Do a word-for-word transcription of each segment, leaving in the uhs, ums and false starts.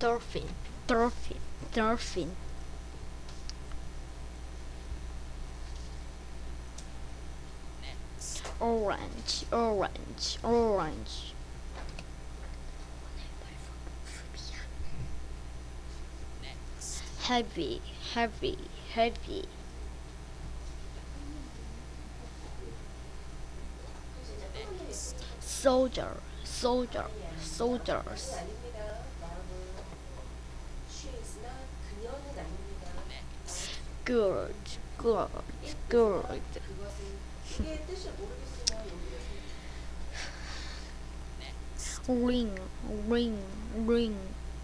Dolphin, dolphin, dolphin. Orange, orange, orange. Heavy, heavy, heavy. Soldier, soldier, soldiers. Good, good, good. Ring, ring, ring.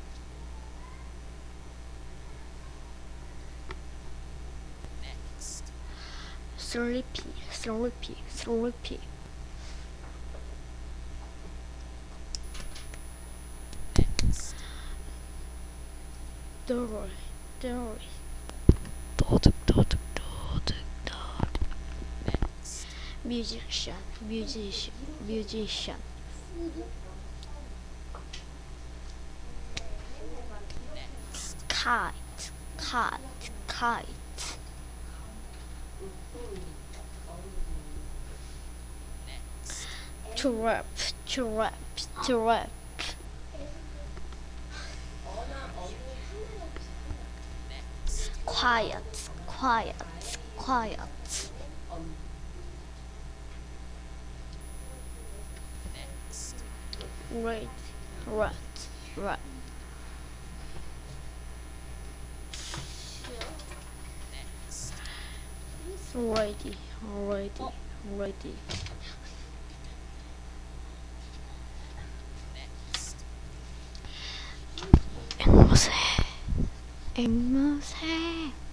Sleepy, sleepy, sleepy. Door, door. Dot, dot, dot, dot. Musician, musician, musician. Kite, kite, kite. Trap, trap, trap. Quiet, quiet, quiet. Red, red, red. Ready, ready, ready. Em mơ sé, em mơ sé.